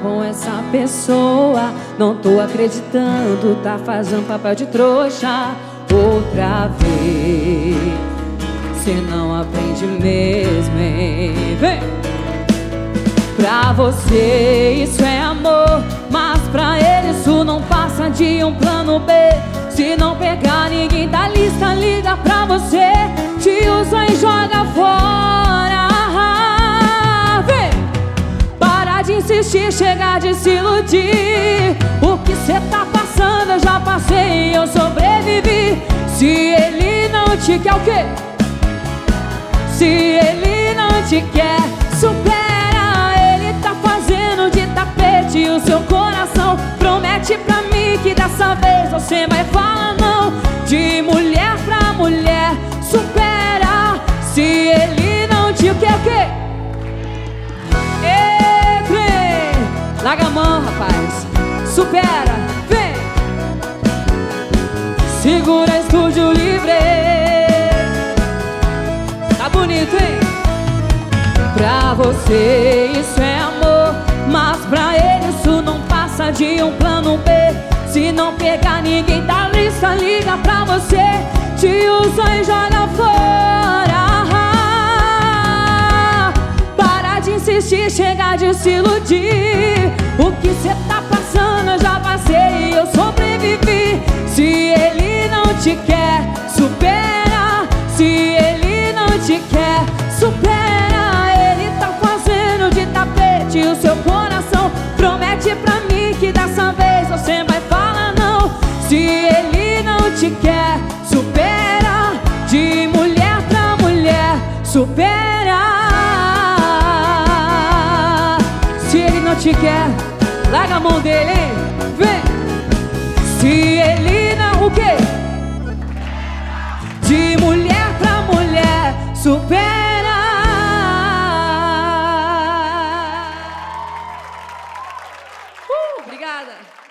com essa pessoa. Não tô acreditando, tá fazendo papel de trouxa outra vez. Cê não aprende mesmo, hein? Vem! Pra você isso é amor, mas pra ele isso não passa de um plano B. Se não pegar ninguém da lista, liga pra você, te usa e joga fora. Vem! Para de insistir, chega de se iludir. O que cê tá passando eu já passei e eu sobrevivi. Se ele não te quer, o quê? Se ele não te quer, supera. Ele tá fazendo de tapete o seu coração. Promete pra mim que dessa vez você vai falar não. De mulher pra mulher, supera. Se ele não te quer, o quê? Larga a mão, rapaz. Supera, vem. Segura Estúdio Livre. Tá bonito, hein? Pra você isso é amor, mas pra ele isso não passa de um plano B. Se não pegar ninguém da lista, liga pra você, te usa e joga fora. Para de insistir, chega de se iludir. O que cê tá passando eu já passei e eu sobrevivi. Se ele não te quer, supera. Se ele não te quer, supera. Ele tá fazendo de tapete o seu coração. Promete pra mim que dessa vez você vai falar não. Se ele não te quer, supera. De mulher pra mulher, supera. Se ele não te quer, larga a mão dele, hein? Vem! Se ele não, o quê? De mulher pra mulher, supera. Obrigada.